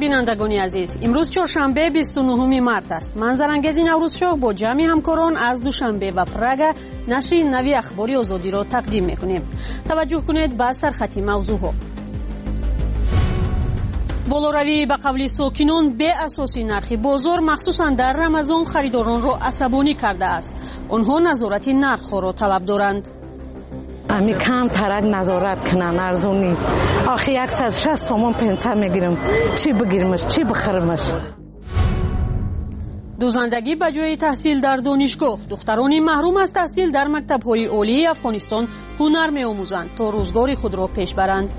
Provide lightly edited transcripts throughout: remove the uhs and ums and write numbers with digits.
بینندگان عزیز، امروز چهارشنبه 29 مارس است. منظرانگیز نوروز شاه با جمع همکاران از دوشنبه و پراگ نشر نوی اخباری آزادی را تقدیم می‌کنیم. توجه کنید به سرخط موضوعها. بالوروی به قول ساکنان به اساس نرخ بازار مخصوصا در رمضان خریداران را عصبانی کرده است. آنها نظارت نرخ را طلب دارند. امی کم ترک نظارت کنن ارزونی. آخه 160 تومان پنسه میگیرم. چی بگیرمش چی بخرمش. دوزندگی به جای تحصیل در دانشگاه. دختران محروم از تحصیل در مکتب‌های عالی افغانستان هنر می‌آموزند تا روزگار خود را پیش برند.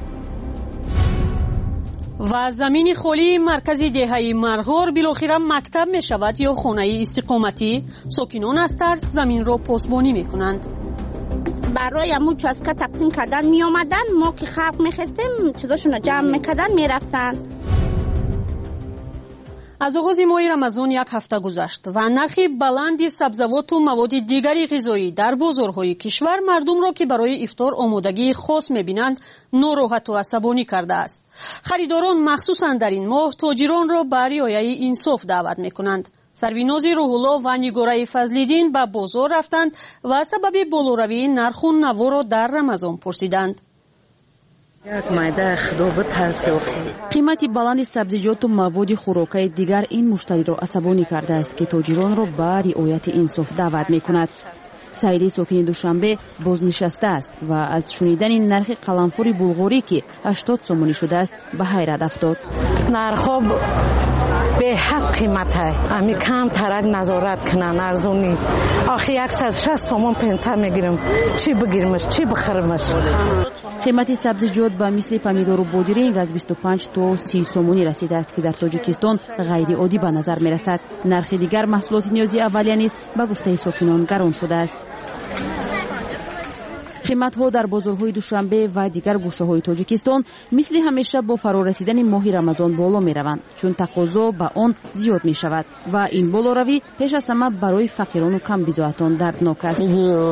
و زمین خالی مرکزی دهه مرغور بالاخره مکتب می شود یا خانه استقامتی. ساکنان از ترس زمین را پاسبانی می کنند. برای همون چاسکا تقسیم کردن می آمدن، ما که خلق می خستیم چیزاشون رو جمع می کردن می رفتن. از آغاز ماه رمضان یک هفته گذشت و نرخ بلند سبزیجات و مواد دیگری غذایی در بازارهای کشور مردم را که برای افطار آمادگی خاص می‌بینند ناراحت و عصبانی کرده است. خریداران مخصوصا در این ماه تاجران را به رعایت انصاف دعوت می‌کنند. سربیناز روح‌الله و نگاره فضل‌الدین به بازار رفتند و سبب بالوروی نرخ و نوا را در رمضان پرسیدند. قیمت بلند سبزیجات و مواد خوراکی دیگر این مشتری را عصبانی کرده است که تاجران را به رعایت انصاف دعوت می‌کند. سایلی ساکن دوشنبه بازنشسته است و از شنیدن نرخ قلمفور بلغاری که 80 سومانی شده است به حیرت افتاد. نرخ به حد قیمت های امی کم ترک نظارت کنن ارزونی. آخه 160 تومان پنسه میگیرم. چی بگیرمش چی بخرمش. قیمت سبزیجات به مثل پمیدور و بادرنگ از 25 تا 30 سومانی رسیده است که در تاجیکستان غیر عادی به نظر می رسد. نرخ دیگر محصولات نیازی اولیه نیز به گفته ساکنان گران شده است. قیمت‌ها در بازارهای دوشنبه و دیگر گوشه‌های تاجیکستان مثل همیشه با فرارسیدن ماه رمضان بالا می‌روند چون تقاضا به آن زیاد می‌شود و این بالاروی پیش از همه برای فقیران و کم بضاعتان دردناک است.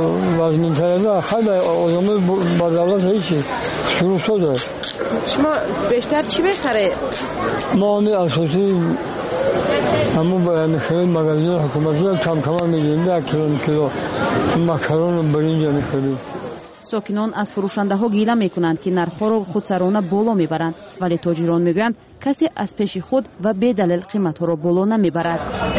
شما بیشتر چی بخرید؟ ما اساسی همون می‌خریم مغازه حکومتی کم می‌گیریم. 1 کیلو ماکارون و برنج می‌خریم. ساکنان از فروشنده‌ها گیله می‌کنند که نرخ‌ها را خودسرانه بالا می‌برند ولی تاجران می‌گویند کسی از پیش خود و به دلیل قیمت‌ها را بالا نمی‌برد.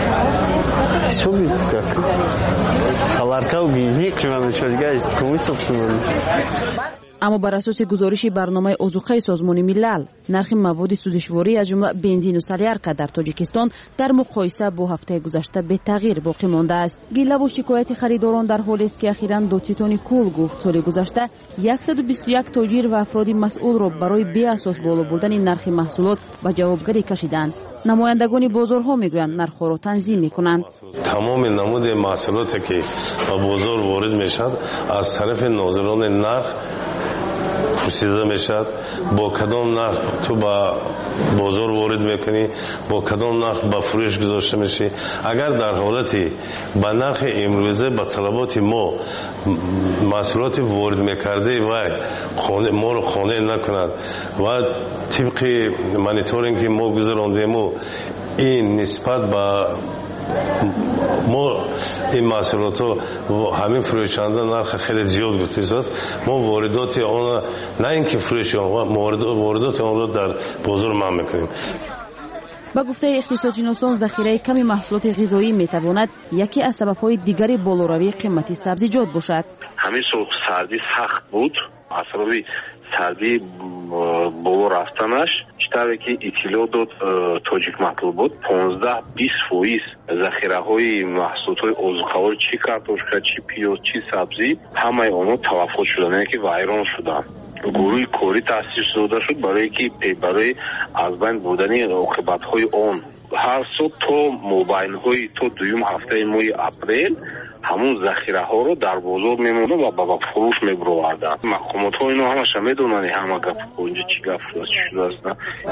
اما بر اساس گزارش برنامه آذوقه سازمان ملل نرخ مواد سوزشواری از جمله بنزین و سلیارکا در تاجیکستان در مقایسه با هفته گذشته به تغییر باقی مانده است. گله و شکایت خریداران در حالی است که اخیراً دادستان کل گفت سال گذشته 121 تاجر و افراد مسئول را برای بی اساس بالا بردن نرخ محصولات به جوابگری کشیدند. نمایندگان بازارها میگویند نرخ‌ها را تنظیم می‌کنند. تمام نمود محصولاتی که به بازار وارد میشد از طرف ناظران نرخ پرسیده میشد با کدام نرخ تو با بازار وارد میکنی، با کدام نرخ با فروش گذاشته میشی. اگر در حالتی با نرخ امروزه با طلبات ما محصولات وارد میکرده و ما رو خانه نکند و طبق مانیتورینگ که ما گذراندیم این نسبت با ما این محصولات و همین فروشنده نرخ خیلی زیاد گذاشته است. ما واردات آن نه اینکه فروش آن واردات آن را در بازار منع میکنیم. با گفته اقتصادشناسان ذخیره کمی محصولات غذایی میتواند یکی از سبب‌های دیگری بالاروی قیمت سبزیجات باشد. همین سردی سخت بود. از سبب سردی بالا رفتنش بیشتر که اطلاع داد تاجیک مطلوب بود 15-20% ذخیره های محصولات های آذوقه‌وار چی کارتوشکا چی پیاز چی سبزی همه آنها توقف شدن یعنی که ویران شدن. گروه کاری تأسیس داده شد برای از بین بردن عاقبت های آن. هر سال تا مابین های تا دوم هفته ماه اپریل ҳамун захираҳоро дар бозор мемонда ва ба фурӯш мебуроварданд. мақомотҳо ино ҳамаша медонанд ҳама гап инҷа чӣ гап шудааст.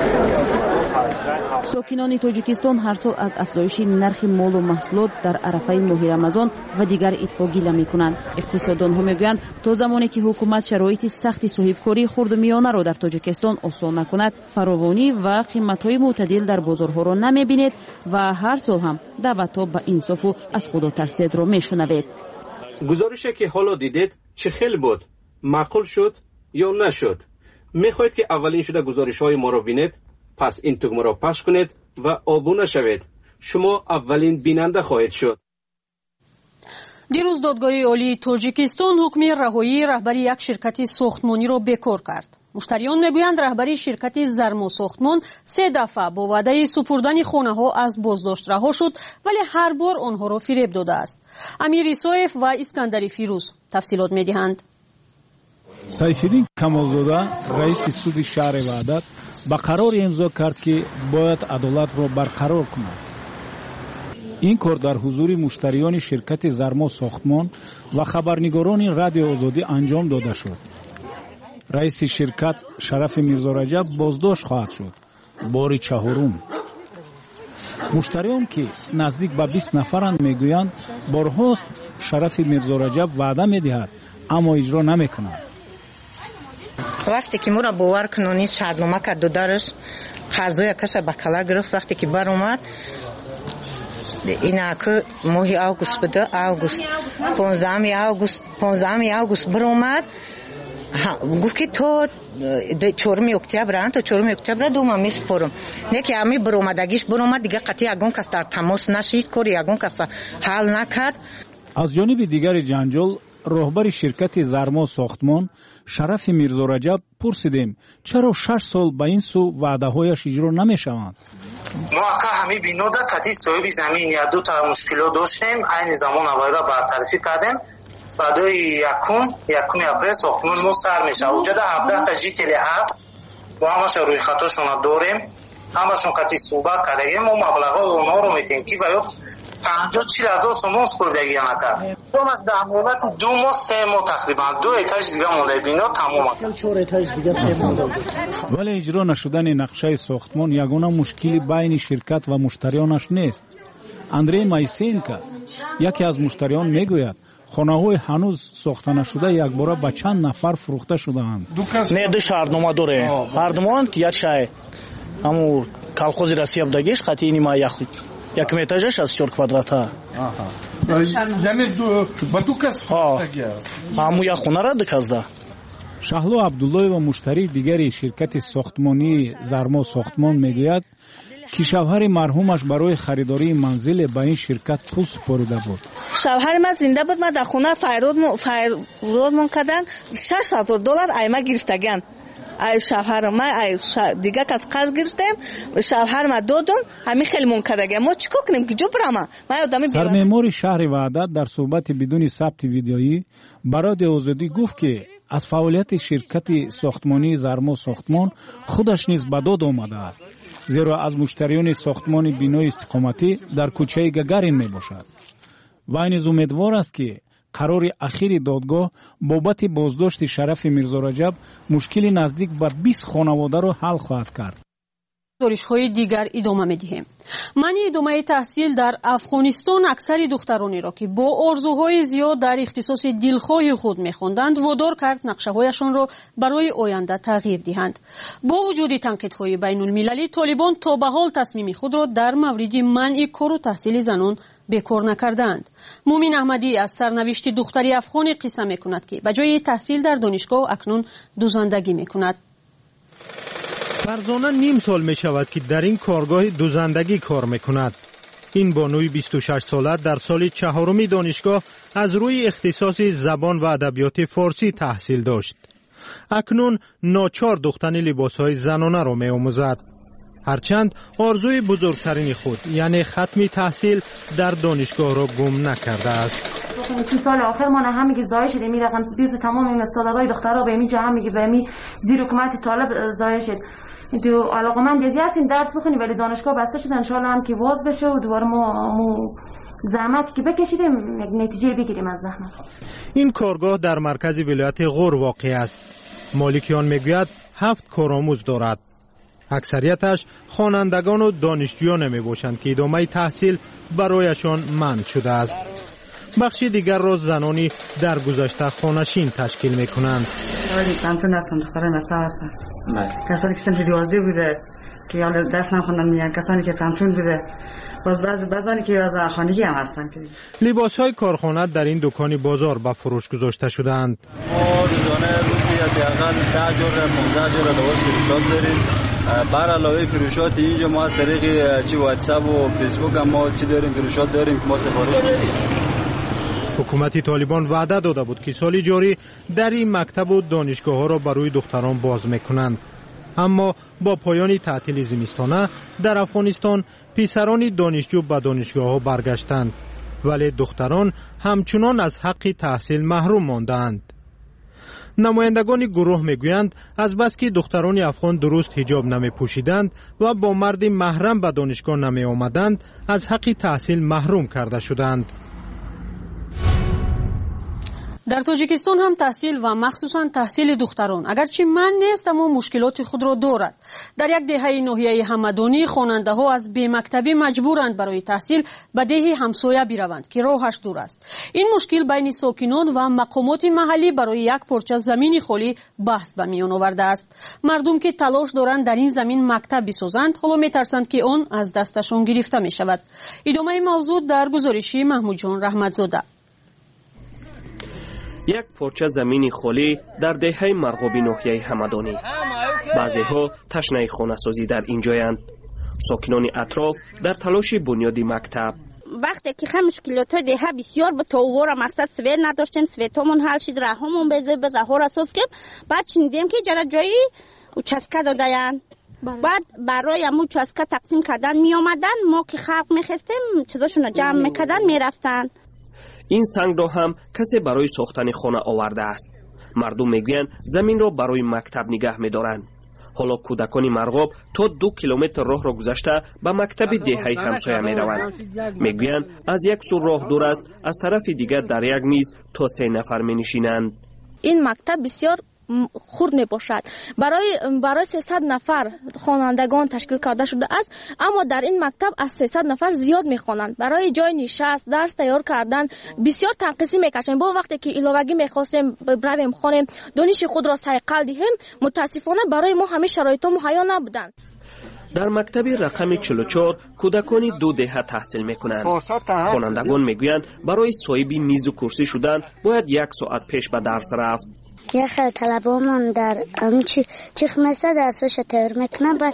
сокинони тоҷикистон ҳар сол аз афзоиши нархи молу маҳсулот дар арафаи моҳи рамазон ва дигар идҳо гила мекунанд. иқтисоддонҳо мегӯянд то замоне ки ҳукумат шароити сахти соҳибкории хурдумиёнаро дар тоҷикистон осон накунад, фаровонӣ ва қиматҳои мӯътадил дар бозорҳоро намебинед ва ҳар сол ҳам даъватҳо ба инсофу аз худотарседро мешунавед. гузорише ки ҳоло дидед чӣ хел буд? маъқул шуд ё нашуд? мехоҳед ки аввалин шуда гузоришҳои моро бинед? пас ин тугмаро пахш кунед ва обуна шавед. шумо аввалин бинанда хоҳед шуд. дирӯз додгоҳи олии тоҷикистон ҳукми раҳоии раҳбари як ширкати сохтмониро бекор кард. муштариён мегӯянд раҳбари ширкати зармосохтмон 3 дафъа бо ваъдаи супурдани хонаҳо аз боздошт раҳо шуд, вале ҳар бор онҳоро фиреб додааст. амир исоев ва искандари фирӯз тафсилот медиҳанд. сайфиддин камолзода раиси суди шаҳри ваҳдат ба қарор имзо кард ки бояд адолатро барқарор кунад. ин кор дар ҳузури муштариёни ширкати зармосохтмон ва хабарнигорони радиои озодӣ анҷом дода шуд. раиси ширкат Шарафи Мирзораҷаб боздошт хоҳад шуд. бори чаҳорум. муштариён ки наздик ба 20 нафаранд мегӯянд борҳост Шарафи Мирзораҷаб ваъда медиҳад, аммо иҷро намекунад. вақте ки моро бовар кунони шартнома кард додараш қарзоя каша ба кала гирифт. вақте ки баромад инак моҳи август буда, август 15 август баромад. гуфт ки то 4 октябр то 4 октябр дома меспорам. неки ҳами баромадагиш баромад дига қати ягон кас дар тамос нашид, кори ягон кас ҳал накард. аз ҷониби дигари ҷанҷол роҳбари ширкати зармосохтмон Шарафи Мирзораҷаб пурсидем, чаро 6 сол ба ин су ваъдаҳояш иҷро намешаванд. мо ака ҳами бинода кати соҳиби замин як ду та мушкилот доштем. айни замон аввалда бартарифӣ кардем. баъдои якуми апрел сохтмон мо сар мешавад. уҷада 17 та жители ҳаст. мо ҳамаша рӯйхатошона дорем. ҳамашон кати суҳбат кардагем. мо маблағҳои онҳоро метем ки ваё 50-40 сомон спурдагӣ ака. дар ҳолати 2 моҳ 3 моҳ тақрибан 2 этаж дига монда бино тамом ака. 4 этаж дига 3 монда. вале иҷро нашудани нақшаи сохтмон ягона мушкили байни ширкат ва муштариёнаш нест. Андрей Майсенко, яке аз муштариён, мегӯяд хонаҳои ҳанӯз сохта нашуда якбора ба чанд нафар фурӯхта шудаанд. не ду шаҳрнома доре ҳардумон як шаҳр ҳаму колхози Россия будагиш қати нима як метажаш аз 4 квадрата. яъне ба ду кас фурӯхтагӣ аст. ҳаму як хонара ду казда. шаҳло Абдуллоева муштарии дигари ширкати сохтмонии зармосохтмон мегӯяд ки шавҳари марҳумаш барои харидории манзиле ба ин ширкат пул супорида буд. шавҳари ман зинда буд. ман дар хона файродмон кардан $6,000 айма гирифтаган. ай шавҳар ман ай дига кас қарз гирифтем. шавҳар ма додум. ҳамин хеле мон кардаган. мо чикор кунем ки ҷо бурама. ман одами сармеъмори шаҳри ваҳдат дар суҳбати бидуни сабти видеоӣ ба радиои озодӣ гуфт ки аз фаъолияти ширкати сохтмонии зармосохтмон худаш низ ба дод омадааст, зеро аз муштариёни сохтмони бинои истиқоматӣ дар кӯчаи Гагарин мебошад. вай низ умедвор аст ки қарори ахири додгоҳ бобати боздошти Шарафи Мирзораҷаб мушкили наздик ба 20 хонаводаро ҳал хоҳад кард. гузоришҳои дигар идома медиҳем. манъи идомаи таҳсил дар Афғонистон аксари духтаронеро ки бо орзуҳои зиёд дар ихтисоси дилхоҳи худ мехонданд водор кард нақшаҳояшонро барои оянда тағйир диҳанд. бо вуҷуди танқидҳои байнулмилалӣ толибон то ба ҳол тасмими худро дар мавриди манъи кору таҳсили занон бекор накардаанд. мумин аҳмадӣ аз сарнавишти духтари афғоне қисса мекунад ки ба ҷои таҳсил дар донишгоҳ акнун дузандагӣ мекунад. فرزانه نیم سال می شود که در این کارگاه دوزندگی کار می کند. این بانوی 26 ساله در سال 4 دانشگاه از روی اختصاص زبان و ادبیات فارسی تحصیل داشت. اکنون ناچار دوختن لباسهای زنانه را می آموزد. هرچند آرزوی بزرگترین خود یعنی ختم تحصیل در دانشگاه را گم نکرده است. سال آخر ما هم میگه ضایع شده می رقم بیز تمام این استادای دخترها به اینجا هم میگه به می زیر حکومت طالب ضایع شد. دو علاقمند هستیم درس بخونیم ولی دانشگاه بسته شد. ان شاء الله هم که واز بشه و دوباره ما زحمتی که بکشیدیم نتیجه بگیریم از زحمت. این کارگاه در مرکز ولایت غور واقع است. مالک آن میگوید 7 کارآموز دارد. اکثریتش خوانندگان و دانشجویان می باشند که ادامه تحصیل برایشان منع شده است. بخشی دیگر را زنانی در گذشته خانشین تشکیل می کنند. تمتون هستن، دخترای مسئله هستن. کسانی که سنف 12 بوده که حالا دست نخوندن میان، کسانی که تمتون بوده، بعضانی که از خانگی هم هستن. لباس های کارخانه در این دکان بازار به فروش گذاشته شدند. ما روزانه روزی حداقل 10 جور 15 جور لباس فروشات داریم. بر علاوه فروشات اینجا ما از طریق چی واتساپ و فیسبوک هم ما چی داریم فروشات داریم که ما سفارش میدیم. حکومت طالبان وعده داده بود که سال جاری در این مکتب و دانشگاه ها را برای دختران باز میکنند. اما با پایان تعطیل زمستانه در افغانستان پسران دانشجو به دانشگاه ها برگشتند، ولی دختران همچنان از حق تحصیل محروم ماندند. نمایندگان گروه میگویند از بس که دختران افغان درست حجاب نمی پوشیدند و با مرد محرم به دانشگاه نمی آمدند، از حق تحصیل محروم کرده شدند. در تاجیکستان هم تحصیل و مخصوصا تحصیل دختران اگرچه من نیست اما مشکلات خود را دارد. در یک دهه ناحیه همدانی خواننده ها از بی مکتبی مجبورند برای تحصیل به ده همسایه بروند که راهش دور است. این مشکل بین ساکنان و مقامات محلی برای یک پارچه زمین خالی بحث به میان آورده است. مردم که تلاش دارند در این زمین مکتب بسازند حالا میترسند که آن از دستشان گرفته می شود. ادامه موضوع در گزارشی محمود جان رحمتزاده. یک پارچه زمین خالی در دهه مرغوبی ناحیه همدانی. بعضی‌ها تشنه خانه‌سازی در اینجایند. ساکنان اطراف در تلاش بنیادی مکتب. وقتی که خیلی مشکلات ده بسیار به توور مقصد سویت نداشتیم، سویتامون حل شد، راهمون به ظاهر اساس کردیم. بعد شنیدیم که جرا جایی چسکه دادن. بعد برای همون چسکه تقسیم کردن می آمدن، ما که خلق می‌خواستیم چیزاشون جمع می‌کردن می‌رفتن. این سنگ را هم کسی برای ساختن خانه آورده است. مردم میگویند زمین را برای مکتب نگه می‌دارند. حالا کودکان مرغاب تا 2 کیلومتر راه را گذشته به مکتب دهه همسایه می‌روند. میگویند از یک سو راه دور است، از طرف دیگر در یک میز تا 3 نفر می‌نشینند. این مکتب بسیار خرد می باشد. برای 300 نفر خوانندگان تشکیل کرده شده است، اما در این مکتب از 300 نفر زیاد می خوانند. برای جای نشست، درس تیار کردن بسیار تنقیصی می کشیم. با وقتی که علاوگی می خواستیم برویم خانه دانش خود را صیقل دهیم، متاسفانه برای ما همه شرایط مهیا نبودند. در مکتب رقم 44 کودکان 2 دهه تحصیل میکنند. خوانندگان میگویند برای صاحب میز و کرسی شدن باید 1 ساعت پیش به درس رفت. یه خیلی طلبامون در چی خمسته درساش تیار میکنن، بعد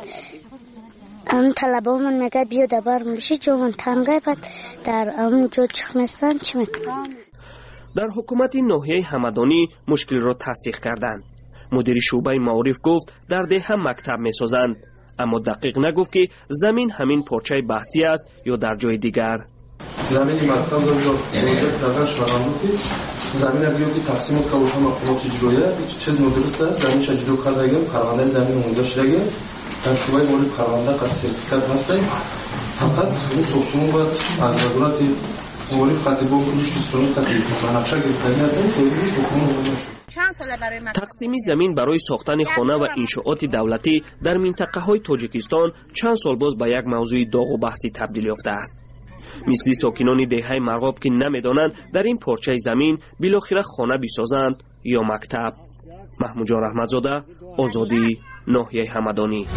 طلبامون میگه بیا دبار میشی جومون تنگه، بعد در جا چی خمستن چی میکنن. در حکومت ناحیه همدانی مشکل را تصحیح کردند. مدیر شعبه معارف گفت در ده هم مکتب میسازند، اما دقیق نگفت که زمین همین پارچه بحثی است یا در جای دیگر. زمین مکتب را پروژه تغییر شدن زمین اگه که تقسیم کاوشان مقامات اجرایی چه درست است، زمین چجوری کردگیم پرونده زمین اونجا شده در شعبه مورد پرونده قد سرتیفیکات هسته، فقط این ساختمون باید از وزارت مورد خطیبان کنش دوستانی خطیب نقشه گرفتنی هستن که این ساختمون تقسیم زمین برای ساختن خانه و انشاءات دولتی در منطقه های تاجیکستان چند سال باز به یک موضوع داغ و بحثی تبدیل یافته است. مثل ساکنان دهه مرغاب که نمیدانند در این پارچه زمین بالاخره خانه بسازند یا مکتب. محمود جان رحمتزاده، آزادی، ناحیه همدانی.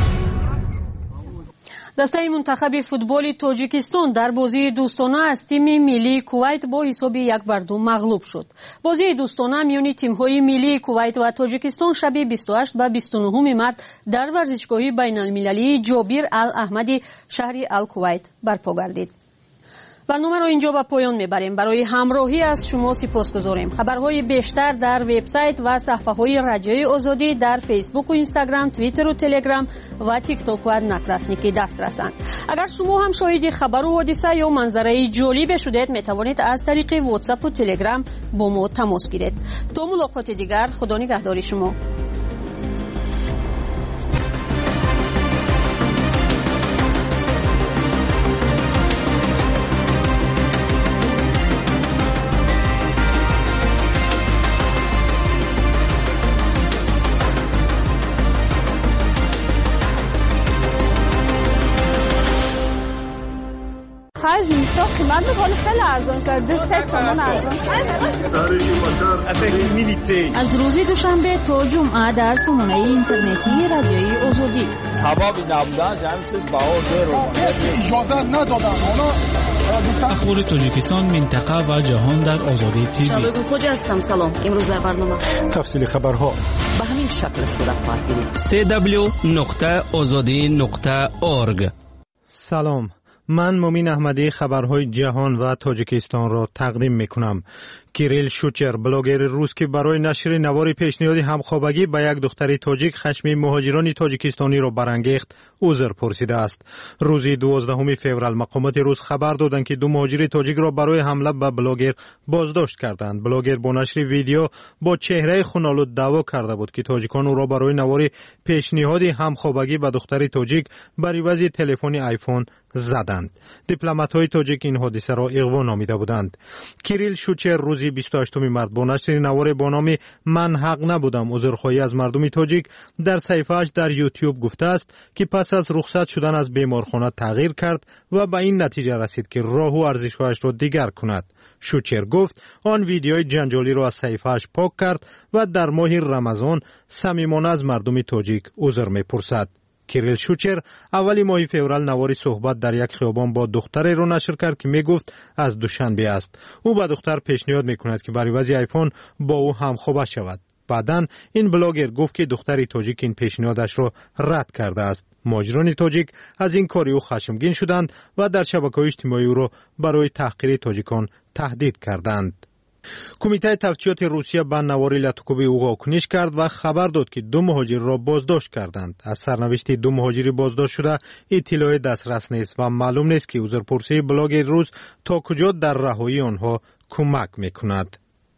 دسته منتخب فوتبال تاجیکستان در بازی دوستانه از تیم ملی کویت با حساب 1-2 مغلوب شد. بازی دوستانه میان تیم‌های ملی کویت و تاجیکستان شب 28 و 29 مارس در ورزشگاه بین‌المللی جابر الاحمدی شهر الکویت برپا گردید. برنامه را اینجا به پایان میبریم. برای همراهی از شما سپاسگزاریم. خبرهای بیشتر در وبسایت و صفحه‌های رادیوی آزادی در فیسبوک و اینستاگرام، توییتر و تلگرام و تیک تاک و نکلاسنیکی دسترسند. اگر شما هم شاهد خبر و حادثه یا منظره جالب شدید میتوانید از طریق واتساپ و تلگرام با ما تماس گیرید. تا ملاقات دیگر، خدا نگهدار شما. از روز دوشنبه تا جمعه در سامانه اینترنتی رادیوی آزادی. اخبار تاجیکستان، منطقه و جهان در آزادی تیوی. شبکه خوج هستم. سلام. امروز در برنامه تفصیل خبرها به همین شکل صورت خواهد گرفت. www.azadi.org. سلام، من مومین احمدی خبرهای جهان و تاجیکستان را تقدیم میکنم. کیریل شوچر، بلاگر روس که برای نشر نوار پیشنهادی همخوابگی به یک دختر تاجیک خشم مهاجران تاجیکستانی را برانگیخت، عذر پرسیده است. روز 12 فوریه مقامات روس خبر دادند که دو مهاجر تاجیک را برای حمله به بلاگر بازداشت کردند. بلاگر با نشر ویدیو با چهره خونالود دعوا کرده بود که تاجیکان او را برای نوار پیشنهادی همخوابگی به دختر تاجیک بر عوض تلفن آیفون زدند. دیپلمات‌های تاجیک این حادثه را اغوا نامیده بودند. کیریل شوچر روز 28 مارس با نشر نوار با نام من حق نبودم عذرخواهی از مردم تاجیک در صفحه‌اش در یوتیوب گفته است که پس از رخصت شدن از بیمارخانه تغییر کرد و به این نتیجه رسید که راه و ارزش‌هایش را دیگر کند. شوچر گفت آن ویدیوی جنجالی را از صفحه‌اش پاک کرد و در ماه رمضان صمیمانه از مردم تاجیک عذر می‌پرسد. کیریل شوچر اولی ماه فوریه نواری صحبت در یک خیابان با دختری را نشر کرد که میگفت از دوشنبه است. او به دختر پیشنهاد میکند که بر عوض آیفون با او همخوابه شود. بعداً این بلاگر گفت که دختری تاجیک این پیشنهادش را رد کرده است. مهاجران تاجیک از این کار او خشمگین شدند و در شبکه‌های اجتماعی او را برای تحقیر تاجیکان تهدید کردند. کمیته تفتیشات روسیه به نواری لاتوکوبی او واکنش کرد و خبر داد که دو مهاجر را بازداشت کردند. از سرنوشت دو مهاجر بازداشت شده اطلاع دسترس نیست و معلوم نیست که عذرپرسی بلاگر روس تا کجا در رهایی آنها کمک میکند.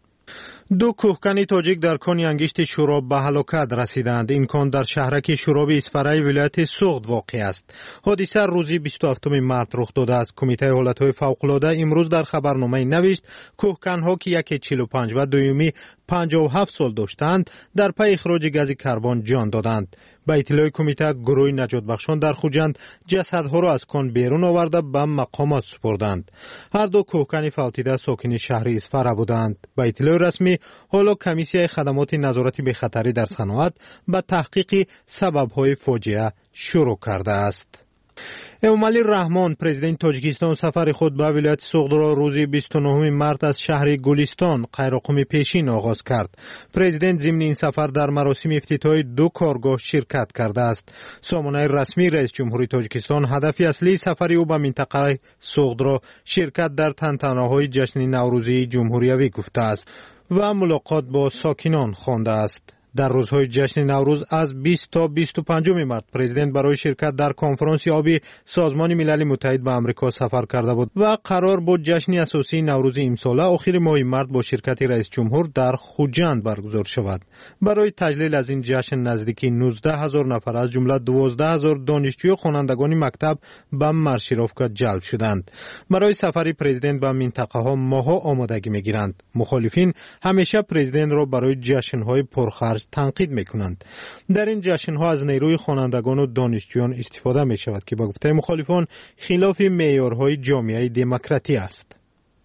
دو کوهکن تاجیک در کان انگشت شوراب به هلاکت رسیدند. این کان در شهرک شوراب اسفرای ولایت سوغد واقع است. حادثه روز 27 مارس رخ داده است. کمیته حالتهای فوق‌العاده امروز در خبرنامه نوشت کوهکن‌ها که یکی 45 و دومی 57 سال داشتند در پی اخراج گاز کربن جان دادند. به اطلاع کمیته گروه نجات بخشان در خوجند جسدها را از کان بیرون آورده به مقامات سپردند. هر دو کوهکن فوتیده ساکن شهر اسفرا بودند. به اطلاع رسمی حالا کمیسیون خدمات نظارت به خطری در صنعت به تحقیق سبب‌های فاجعه شروع کرده است. امامعلی رحمان پرزیدنت تاجیکستان سفر خود به ولایت سوغد را روز 29 مارس از شهر گلستان قیراقم پیشین آغاز کرد. پرزیدنت ضمن این سفر در مراسم افتتاح دو کارگاه شرکت کرده است. سامانه رسمی رئیس جمهوری تاجیکستان هدف اصلی سفر او به منطقه سوغد را شرکت در تنتنه‌های جشن نوروزی جمهوریوی گفته است و ملاقات با ساکنان خوانده است. در روزهای جشن نوروز از 20 تا 25 مارس پرزیدنت برای شرکت در کنفرانس آبی سازمان ملل متحد به آمریکا سفر کرده بود و قرار بود جشن اساسی نوروز امساله آخر ماه مارس با شرکت رئیس جمهور در خوجند برگزار شود. برای تجلیل از این جشن نزدیک 19,000 نفر از جمله 12,000 دانشجوی و خوانندگان مکتب به مارشیروفکا جلب شدند. برای سفر پرزیدنت به منطقه ها ماها آمادگی میگیرند. مخالفین همیشه پرزیدنت را برای جشن های پرخرج تنقید میکنند. در این جشن ها از نیروی خوانندگان و دانشجویان استفاده می شود که با گفته مخالفان خلاف معیارهای جامعه دموکراتی است.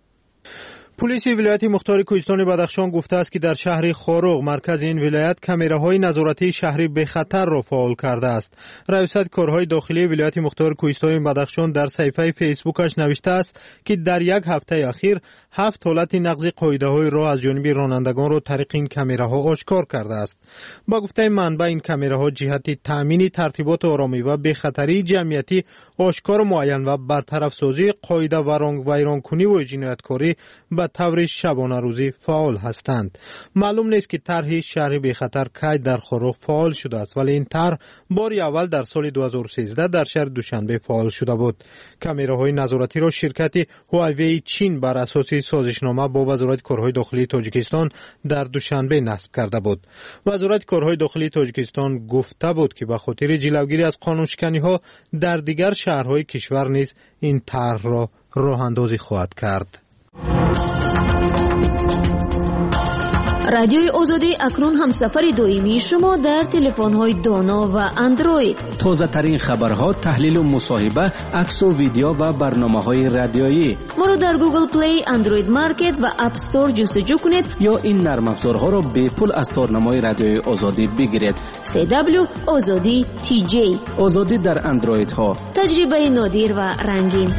پلیس ولایت مختار کوهستان بدخشان گفته است که در شهر خاروغ مرکز این ولایت کامراهای نظارتی شهری به خطر را فعال کرده است. رئیست کارهای داخلی ولایت مختار کوهستان بدخشان در صفحه فیسبوکش نوشته است که در یک هفته اخیر 7 حالت نقض قاعده‌های راه از جانب رانندگان را طریق این کامراها آشکار کرده است. با گفته منبع این کامراها جهت تامین ترتیبات آرامی و به خطری جمعیتی آشکار معین و برطرف سازی قاعده و ویرانکنی و جنایتکاری به طور شبانه روزی فعال هستند. معلوم نیست که طرح شهر به خطر کی در خاروغ فعال شده است، ولی این طرح بار اول در سال 2013 در شهر دوشنبه فعال شده بود. کامراهای نظارتی را شرکت هواوی چین بر اساس سازشنامه با وزارت کارهای داخلی تاجیکستان در دوشنبه نصب کرده بود. وزارت کارهای داخلی تاجیکستان گفته بود که به خاطر جلوگیری از قانونشکنی‌ها در دیگر شهرهای کشور نیز این طرح را راه اندازی خواهد کرد. رادیوی آزادی اکنون همسفر دائمی شما در تلفن‌های دانا و اندروید. تازه ترین خبرها، تحلیل و مصاحبه، عکس و ویدیو و برنامه‌های رادیویی. ما را در گوگل پلی، اندروید مارکت و اپ استور جستجو کنید یا این نرم افزارها را به پول از تارنمای رادیوی آزادی بگیرید. CW آزادی TJ. آزادی در اندروید ها. تجربه نادر و رنگین.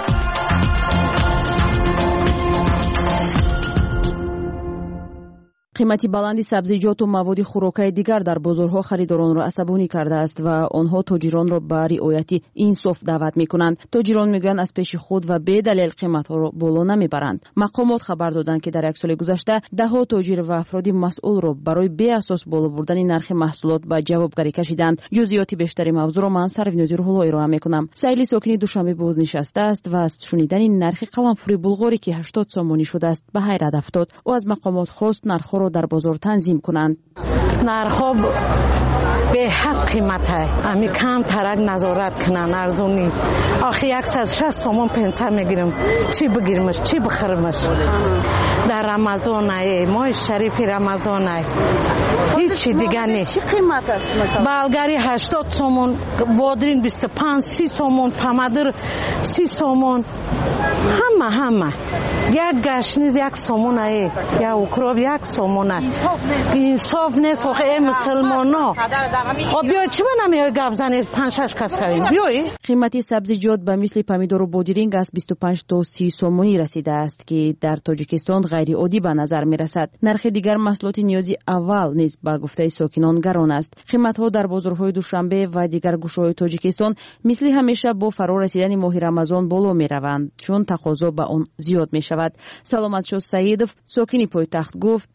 قیمتی баланди сабзиҷоту маводи хӯрокаи дигар дар бозорҳо харидоронро асабонӣ кардааст ва онҳо тоҷиронро ба риояти инсоф даъват мекунанд. тоҷирон мегӯянд аз пеши худ ва бедалел қиматҳоро боло намебаранд. мақомот хабар доданд ки дар як соли гузашта даҳо тоҷир ва афроди масъулро барои беасос боло бурдани нархи маҳсулот ба ҷавобгарӣ кашиданд. ҷузъиёти бештари мавзӯъро ман Сарвинози Рӯҳулло ироа мекунам. сайли сокини Душанбе бознишастааст ва аз шунидани нархи қаламфури булғоре ки 80 сомонӣ шудааст ба ҳайрат афтод. ӯ аз мақомот хост нархҳоро дар бозор танзим кунанд. нархҳо беҳад қимат ай. ами кам тарак назорат кунанд арзонӣ. охи 160 сомон пенса мегирам. чӣ бигиримаш, чӣ бихоримаш? дар рамазон ай, моҳи шарифи рамазон ай. ҳичи дигар не. Чӣ қимат аст масалан? балгари 80 сомон, бодрин 25, 30 сомон, помадир 30 сомон. ҳама. як гашниз 1 сомон ай. Я укроп 1 сомон ай. инсоф нест охи мусулмоно. биё чима намеои гап занед 5-6 кас шавем. биёи. қимати сабзиҷот ба мисли помидору бодиринг аз 25 то 30 сомонӣ расидааст ки дар Тоҷикистон ғайриоддӣ ба назар мерасад. нархи дигар маҳсулоти ниёзи аввал низ ба гуфтаи сокинон гарон аст. қиматҳо дар бозорҳои Душанбе ва дигар гӯшаҳои Тоҷикистон мисли ҳамеша бо фаро расидани моҳи Рамазон боло мераванд, чун тақозо ба он зиёд мешавад. Саломатшод Саидов, сокини пойтахт, гуфт: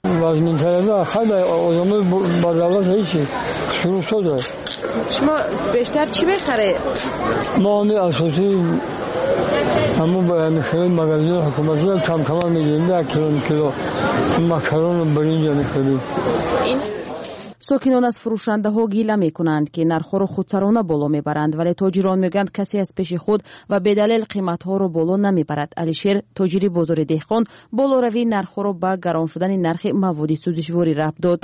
شما بیشتر چی میخره؟ ما همی اساسی همون به میخریم مغازه حکومتی کم میگیریم 1 کیلو مکرون و برنج میخریم. сокинон аз фурӯшандаҳо гила мекунанд ки нархҳоро худсарона боло мебаранд, вале тоҷирон мегӯянд касе аз пеши худ ва бедалел қиматҳоро боло намебарад. Алишер, тоҷири бозори деҳқон, болоравии нархҳоро ба гарон шудани нархи маводи сӯзишворӣ рабт дод.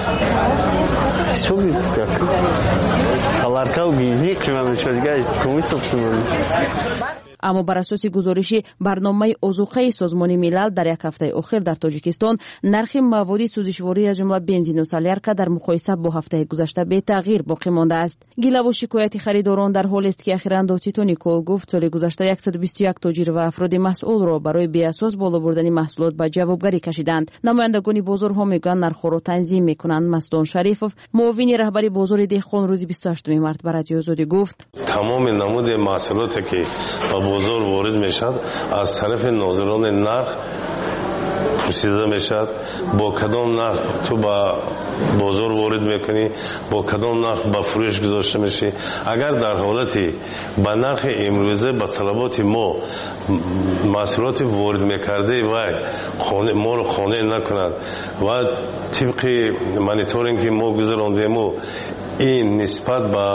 аммо бар асоси гузориши барномаи озуқаи созмони милал дар як ҳафтаи охир дар Тоҷикистон нархи маводи сӯзишворӣ аз ҷумла бензину солярка дар муқоиса бо ҳафтаи гузашта бетағйир боқӣ мондааст. гилаву шикояти харидорон дар ҳолест ки ахиран Дотито Никол гуфт соли гузашта 121 тоҷир ва афроди масъулро барои беасос боло бурдани маҳсулот ба ҷавобгарӣ кашиданд. намояндагони бозорҳо мегӯянд нархҳоро танзим мекунанд. Мастон Шарифов, муовини раҳбари бозори деҳқон, рӯзи 28 март ба Радиои Озодӣ гуфт: тамоми намуди маҳсулоте ки бозор ворид мешад аз тарафи нозирони нарх пурсида мешад, бо кадом нарх ту ба бозор ворид мекунӣ, бо кадом нарх ба фурӯш гузошта мешӣ. агар дар ҳолати ба нархи имрӯза ба талаботи мо маҳсулоти ворид мекардаи вай моро қонеъ накунад ва тибқи мониторинги мо гузарондему ин нисбат ба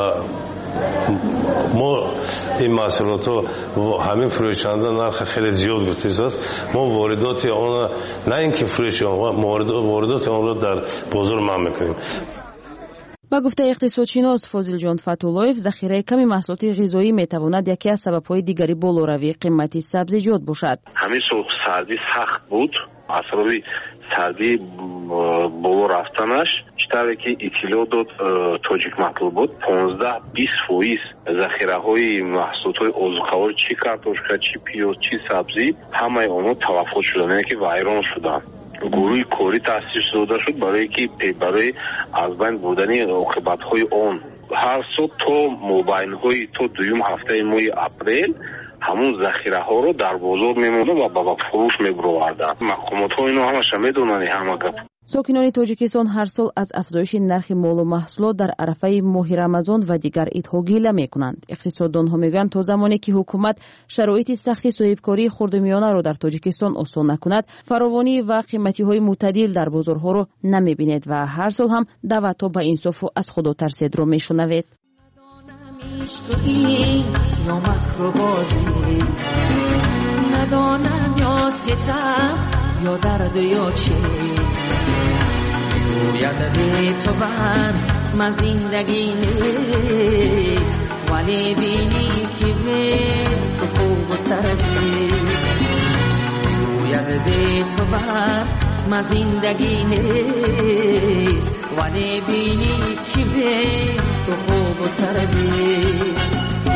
мо ин маҳсулотҳо ҳамин фурӯшанда нархи хеле зиёд гуфтааст. мо воридоти он на ин ки фурӯши он воридоти онро дар бозор манъ мекунем. ба гуфтаи иқтисодшинос Фозилҷон Фатуллоев, захираи ками маҳсулоти ғизоӣ метавонад яке аз сабабҳои дигари болоравии қимати сабзиҷот бошад. ҳамин сол сарди сахт буд. асбаби сарди боло рафтанаш читаве ки иттилоъ дод тоҷик матлубот 15-20% захираҳои маҳсулотҳои озуқавор чӣ картошка, чӣ пиёз, чӣ сабзӣ ҳамаи онҳо талафот шуданд, яъне ки вайрон шуданд. гурӯҳи корӣ таъсис дода шуд барои аз байн бурдани оқибатҳои он. ҳар сол то мобайнҳои то дуюм ҳафтаи моҳи апрел ҳамун захираҳоро дар бозор мемонад ва ба фурӯш мебуроварданд. мақомотҳо ино ҳамаша медонанд ҳама гап. сокинони Тоҷикистон ҳар сол аз афзоиши нархи молу маҳсулот дар арафаи моҳи Рамазон ва дигар идҳо гила мекунанд. иқтисоддонҳо мегӯянд то замоне ки ҳукумат шароити сахти соҳибкории хурдумиёнаро дар Тоҷикистон осон накунад, фаровонӣ ва қиматиҳои мӯътадил дар бозорҳоро намебинед ва ҳар сол ҳам даъватҳо ба инсофу аз худо тарседро мешунавед. ندانم یا ستم یا درد یا چیست گوید بی تو بر من زندگی نیست ولی بینی که بی تو خوب و ترسیست گوید بی تو بر من زندگی نیست ولی بینی که بی تو خوب و ترسیست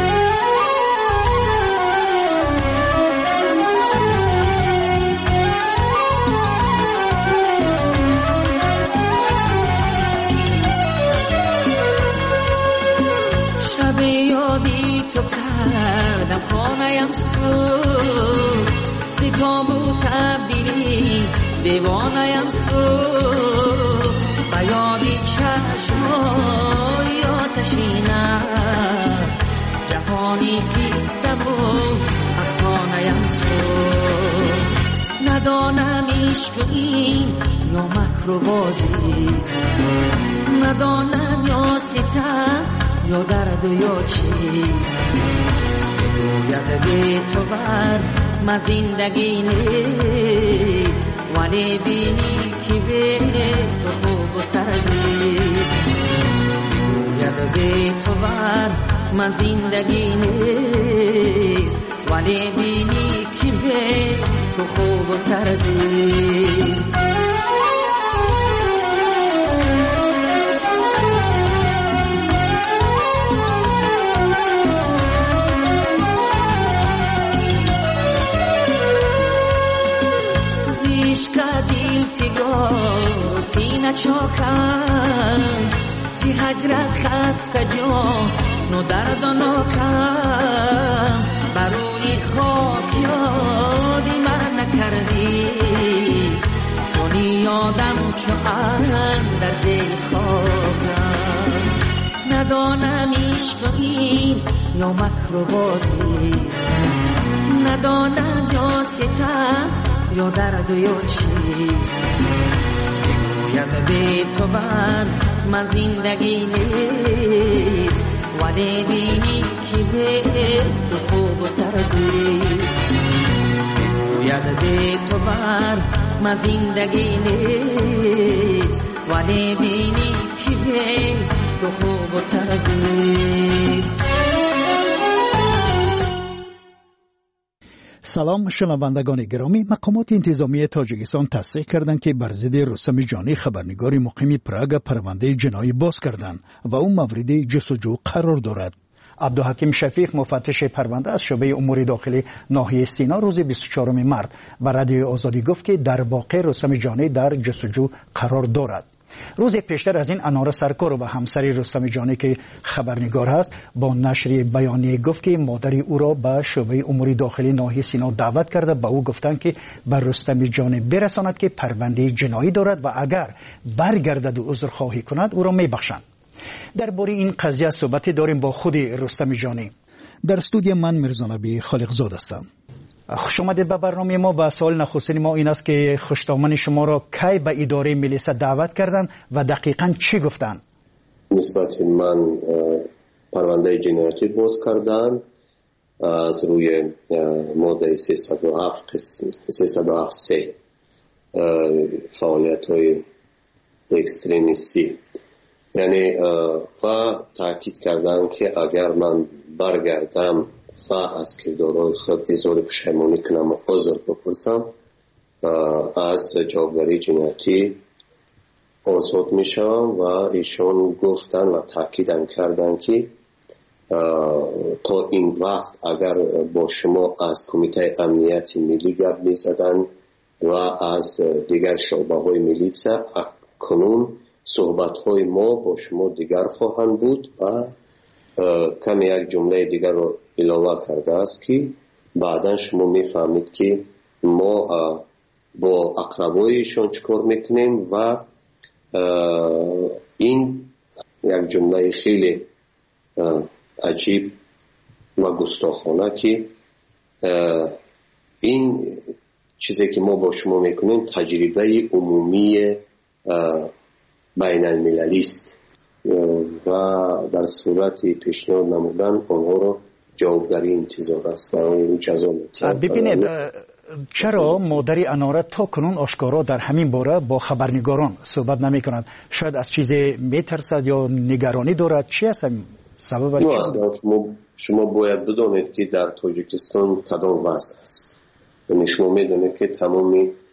تو کردم خانه‌ام سوز بی تابو تبدیلی دیوانه‌ام سوز و یادی چشمای آتشینم جهانی قصه و افسانه‌ام سوز ندانم عشق این یا مکر و بازی ندانم یا ستم یا درد و یا چیست گوید بی تو بر من زندگی نیست ولی بینی که بی تو خوب و ترزیست گوید بی تو بر من زندگی نیست ولی بینی که بی تو خوب و ترزیست سینه چاکم زی هجرت خسته جان و درد و ناکم بروی خاک یادی من نکردی کنی یادم چو در زیر خاکم ندانم عشق این یا مکر و بازیست ندانم یا ستم یا درد و یا چیست گوید بی تو بر من زندگی نیست ولی بینی که بی تو خوب و ترزیست گوید بی تو بر من زندگی نیست ولی بینی که بی تو خوب و ترزیست. سلام شنوندگان گرامی، مقامات انتظامی تاجیکستان تصدیق کردند که بر ضد رستم جانی خبرنگار مقیم پراگ پرونده جنایی باز کردند و او مورد جستجو قرار دارد. عبدالحکیم شفیق مفتش پرونده از شعبه امور داخلی ناحیه سینا روز 24 مارس و رادیو آزادی گفت که در واقع رستم جانی در جستجو قرار دارد. روز پیشتر از این انار سرکار و همسر رستم جانی که خبرنگار است با نشر بیانیه گفت که مادر او را به شعبه امور داخلی ناحیه سینا دعوت کرده به او گفتند که بر رستم جانی برساند که پرونده جنایی دارد و اگر برگردد و عذرخواهی کند او را میبخشند. درباره این قضیه صحبت داریم با خود رستم جانی. در استودیو من میرزانبی خالقزاد هستم. خوش آمدید به برنامه ما و سوال نخستین ما این است که خوشتامن شما را کی به اداره ملیسا دعوت کردند و دقیقاً چی گفتند؟ نسبت من پرونده جنایتی باز کردن از روی ماده 307 فعالیت های اکستریمیستی، یعنی و تاکید کردن که اگر من برگردم و از کردارهای خود اظهار پشیمانی کنم و عذر بپرسم از جوابداری جنایتی آزاد می شوم. و ایشان گفتن و تاکیدم کردن که تا این وقت اگر با شما از کمیته امنیت ملی گپ می زدن و از دیگر شعبه های میلیسا، کنون صحبت های ما با شما دیگر خواهند بود. و کم یک جمله دیگر رو علاوه کرده است که بعدا شما میفهمید که ما با اقربایشان چکار میکنیم. و این یک جمله خیلی عجیب و گستاخانه که این چیزی که ما با شما میکنیم تجربه عمومی بین المللی است و در صورت پیشنهاد نمودن آنها را جوابداری انتظار است و اون جزا می‌کنند. ببینید چرا مادر اناره تا کنون آشکارا در همین باره با خبرنگاران صحبت نمی کند؟ شاید از چیز میترسد یا نگرانی دارد؟ چی است سبب؟ شما باید بدانید که در تاجیکستان کدام وضع است. یعنی شما میدونید که تمامی